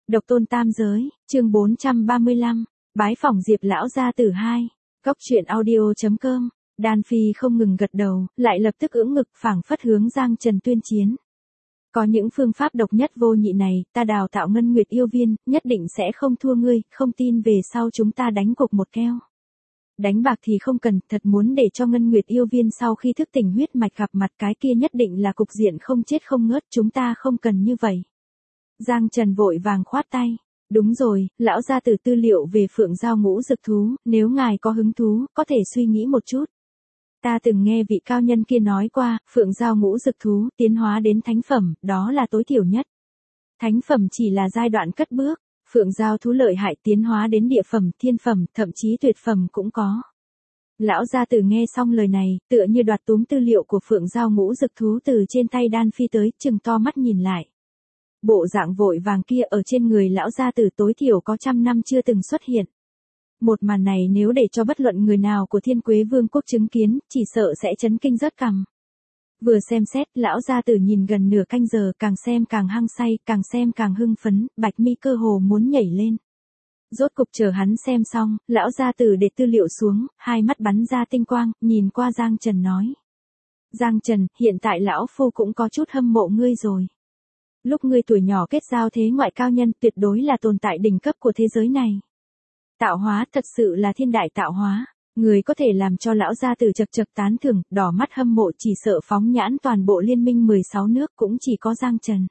Độc tôn tam giới, chương 435, bái phỏng Diệp lão gia tử 2, góc truyện audio.com. Đan Phi không ngừng gật đầu, lại lập tức ưỡn ngực phảng phất hướng Giang Trần tuyên chiến. Có những phương pháp độc nhất vô nhị này, ta đào tạo Ngân Nguyệt yêu viên, nhất định sẽ không thua ngươi, không tin về sau chúng ta đánh cục một keo. Đánh bạc thì không cần, thật muốn để cho Ngân Nguyệt yêu viên sau khi thức tỉnh huyết mạch gặp mặt cái kia nhất định là cục diện không chết không ngớt, chúng ta không cần như vậy. Giang Trần vội vàng khoát tay. Đúng rồi, lão gia tử tư liệu về Phượng Giao ngũ dực thú, nếu ngài có hứng thú, có thể suy nghĩ một chút. Ta từng nghe vị cao nhân kia nói qua, Phượng Giao ngũ dực thú tiến hóa đến thánh phẩm, đó là tối thiểu nhất. Thánh phẩm chỉ là giai đoạn cất bước, Phượng Giao thú lợi hại tiến hóa đến địa phẩm, thiên phẩm, thậm chí tuyệt phẩm cũng có. Lão gia tử nghe xong lời này, tựa như đoạt túm tư liệu của Phượng Giao ngũ dực thú từ trên tay Đan Phi tới, trừng to mắt nhìn lại. Bộ dạng vội vàng kia ở trên người lão gia tử tối thiểu có 100 năm chưa từng xuất hiện. Một màn này nếu để cho bất luận người nào của Thiên Quế Vương quốc chứng kiến, chỉ sợ sẽ chấn kinh rớt cằm. Vừa xem xét, lão gia tử nhìn gần nửa canh giờ, càng xem càng hăng say, càng xem càng hưng phấn, bạch mi cơ hồ muốn nhảy lên. Rốt cục chờ hắn xem xong, lão gia tử để tư liệu xuống, hai mắt bắn ra tinh quang, nhìn qua Giang Trần nói. Giang Trần, hiện tại lão phu cũng có chút hâm mộ ngươi rồi. Lúc ngươi tuổi nhỏ kết giao thế ngoại cao nhân tuyệt đối là tồn tại đỉnh cấp của thế giới này. Tạo hóa thật sự là thiên đại tạo hóa, người có thể làm cho lão gia tử chật chật tán thưởng, đỏ mắt hâm mộ chỉ sợ phóng nhãn toàn bộ liên minh 16 nước cũng chỉ có Giang Trần.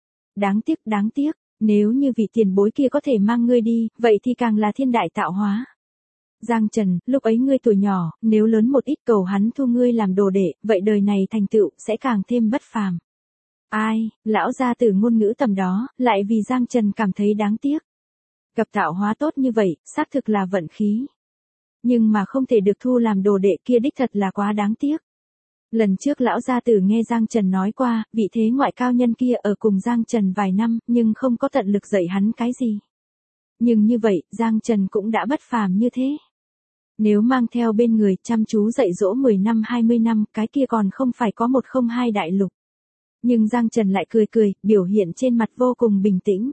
Đáng tiếc, nếu như vị tiền bối kia có thể mang ngươi đi, vậy thì càng là thiên đại tạo hóa. Giang Trần, lúc ấy ngươi tuổi nhỏ, nếu lớn một ít cầu hắn thu ngươi làm đồ đệ, vậy đời này thành tựu sẽ càng thêm bất phàm. Ai, lão gia tử ngôn ngữ tầm đó, lại vì Giang Trần cảm thấy đáng tiếc. Gặp tạo hóa tốt như vậy, xác thực là vận khí. Nhưng mà không thể được thu làm đồ đệ kia đích thật là quá đáng tiếc. Lần trước lão gia tử nghe Giang Trần nói qua, vị thế ngoại cao nhân kia ở cùng Giang Trần vài năm, nhưng không có tận lực dạy hắn cái gì. Nhưng như vậy, Giang Trần cũng đã bất phàm như thế. Nếu mang theo bên người chăm chú dạy dỗ 10 năm 20 năm, cái kia còn không phải có 102 đại lục. Nhưng Giang Trần lại cười, biểu hiện trên mặt vô cùng bình tĩnh.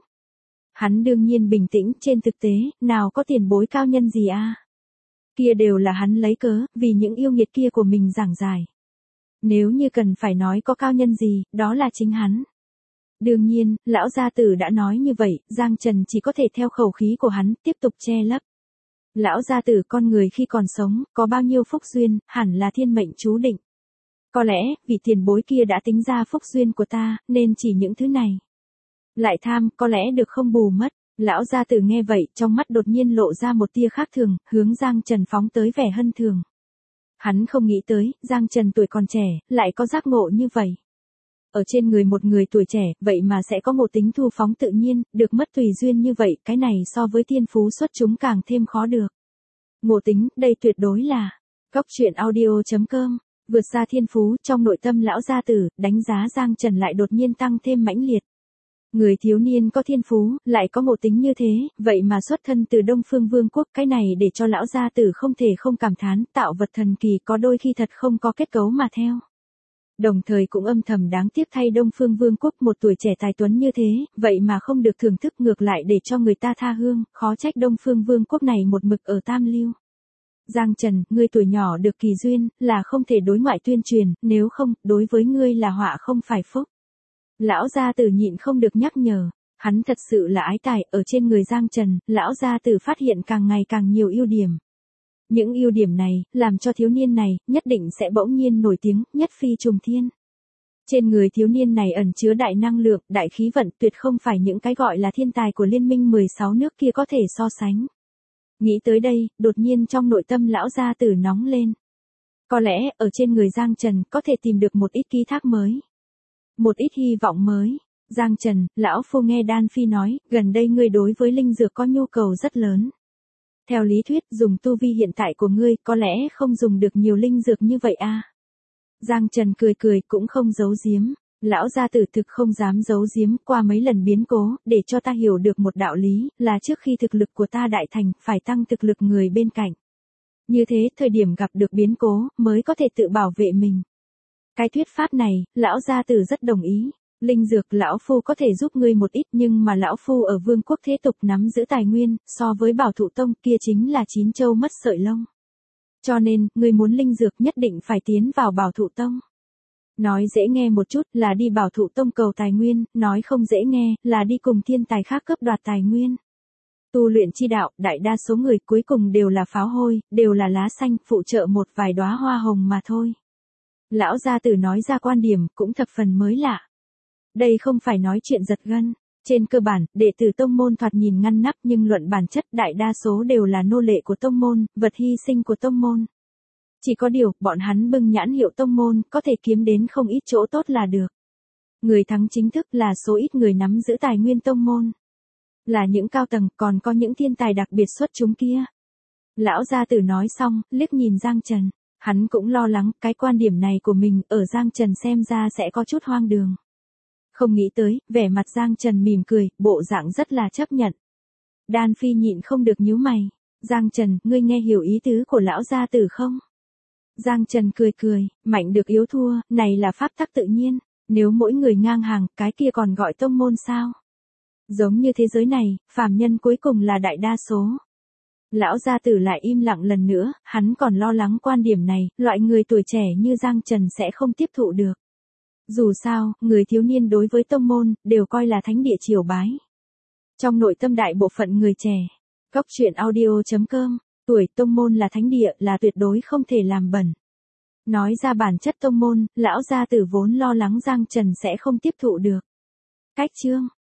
Hắn đương nhiên bình tĩnh, trên thực tế, nào có tiền bối cao nhân gì a? Kia đều là hắn lấy cớ, vì những yêu nghiệt kia của mình giảng giải. Nếu như cần phải nói có cao nhân gì, đó là chính hắn. Đương nhiên, lão gia tử đã nói như vậy, Giang Trần chỉ có thể theo khẩu khí của hắn, tiếp tục che lấp. Lão gia tử con người khi còn sống, có bao nhiêu phúc duyên, hẳn là thiên mệnh chú định. Có lẽ, vì tiền bối kia đã tính ra phúc duyên của ta, nên chỉ những thứ này. Lại tham, có lẽ được không bù mất. Lão gia tử nghe vậy, trong mắt đột nhiên lộ ra một tia khác thường, hướng Giang Trần phóng tới vẻ hân thường. Hắn không nghĩ tới, Giang Trần tuổi còn trẻ, lại có giác ngộ như vậy. Ở trên người một người tuổi trẻ, vậy mà sẽ có một tính thu phóng tự nhiên, được mất tùy duyên như vậy, cái này so với thiên phú xuất chúng càng thêm khó được. Ngộ tính, đây tuyệt đối là góc truyện audio.com. Vượt xa thiên phú, trong nội tâm lão gia tử, đánh giá Giang Trần lại đột nhiên tăng thêm mãnh liệt. Người thiếu niên có thiên phú, lại có ngộ tính như thế, vậy mà xuất thân từ Đông Phương Vương quốc, cái này để cho lão gia tử không thể không cảm thán, tạo vật thần kỳ có đôi khi thật không có kết cấu mà theo. Đồng thời cũng âm thầm đáng tiếc thay Đông Phương Vương quốc một tuổi trẻ tài tuấn như thế, vậy mà không được thưởng thức, ngược lại để cho người ta tha hương, khó trách Đông Phương Vương quốc này một mực ở tam lưu. Giang Trần, ngươi tuổi nhỏ được kỳ duyên, là không thể đối ngoại tuyên truyền, nếu không, đối với ngươi là họa không phải phúc. Lão gia tử nhịn không được nhắc nhở, hắn thật sự là ái tài, ở trên người Giang Trần, lão gia tử phát hiện càng ngày càng nhiều ưu điểm. Những ưu điểm này, làm cho thiếu niên này, nhất định sẽ bỗng nhiên nổi tiếng, nhất phi trùng thiên. Trên người thiếu niên này ẩn chứa đại năng lượng, đại khí vận, tuyệt không phải những cái gọi là thiên tài của liên minh 16 nước kia có thể so sánh. Nghĩ tới đây, đột nhiên trong nội tâm lão gia tử nóng lên. Có lẽ, ở trên người Giang Trần, có thể tìm được một ít ký thác mới. Một ít hy vọng mới. Giang Trần, lão phu nghe Đan Phi nói, gần đây ngươi đối với linh dược có nhu cầu rất lớn. Theo lý thuyết, dùng tu vi hiện tại của ngươi, có lẽ không dùng được nhiều linh dược như vậy a. Giang Trần cười cũng không giấu giếm. Lão gia tử thực không dám giấu giếm, qua mấy lần biến cố, để cho ta hiểu được một đạo lý, là trước khi thực lực của ta đại thành, phải tăng thực lực người bên cạnh. Như thế, thời điểm gặp được biến cố, mới có thể tự bảo vệ mình. Cái thuyết pháp này, lão gia tử rất đồng ý. Linh dược lão phu có thể giúp ngươi một ít, nhưng mà lão phu ở vương quốc thế tục nắm giữ tài nguyên, so với Bảo Thụ Tông kia chính là chín châu mất sợi lông. Cho nên, ngươi muốn linh dược nhất định phải tiến vào Bảo Thụ Tông. Nói dễ nghe một chút là đi Bảo Thụ Tông cầu tài nguyên, nói không dễ nghe là đi cùng thiên tài khác cướp đoạt tài nguyên. Tu luyện chi đạo, đại đa số người cuối cùng đều là pháo hôi, đều là lá xanh, phụ trợ một vài đóa hoa hồng mà thôi. Lão gia tử nói ra quan điểm, cũng thập phần mới lạ. Đây không phải nói chuyện giật gân. Trên cơ bản, đệ tử tông môn thoạt nhìn ngăn nắp nhưng luận bản chất đại đa số đều là nô lệ của tông môn, vật hy sinh của tông môn. Chỉ có điều, bọn hắn bưng nhãn hiệu tông môn, có thể kiếm đến không ít chỗ tốt là được. Người thắng chính thức là số ít người nắm giữ tài nguyên tông môn. Là những cao tầng, còn có những thiên tài đặc biệt xuất chúng kia. Lão gia tử nói xong, liếc nhìn Giang Trần. Hắn cũng lo lắng, cái quan điểm này của mình ở Giang Trần xem ra sẽ có chút hoang đường. Không nghĩ tới, vẻ mặt Giang Trần mỉm cười, bộ dạng rất là chấp nhận. Đan Phi nhịn không được nhíu mày. Giang Trần, ngươi nghe hiểu ý tứ của lão gia tử không? Giang Trần cười cười, mạnh được yếu thua, này là pháp tắc tự nhiên. Nếu mỗi người ngang hàng, cái kia còn gọi tông môn sao? Giống như thế giới này, phàm nhân cuối cùng là đại đa số. Lão gia tử lại im lặng lần nữa, hắn còn lo lắng quan điểm này, loại người tuổi trẻ như Giang Trần sẽ không tiếp thụ được. Dù sao, người thiếu niên đối với tông môn, đều coi là thánh địa triều bái. Trong nội tâm đại bộ phận người trẻ, Cóc truyện audio.com, tuổi tông môn là thánh địa là tuyệt đối không thể làm bẩn. Nói ra bản chất tông môn, lão gia tử vốn lo lắng Giang Trần sẽ không tiếp thụ được. Cách chương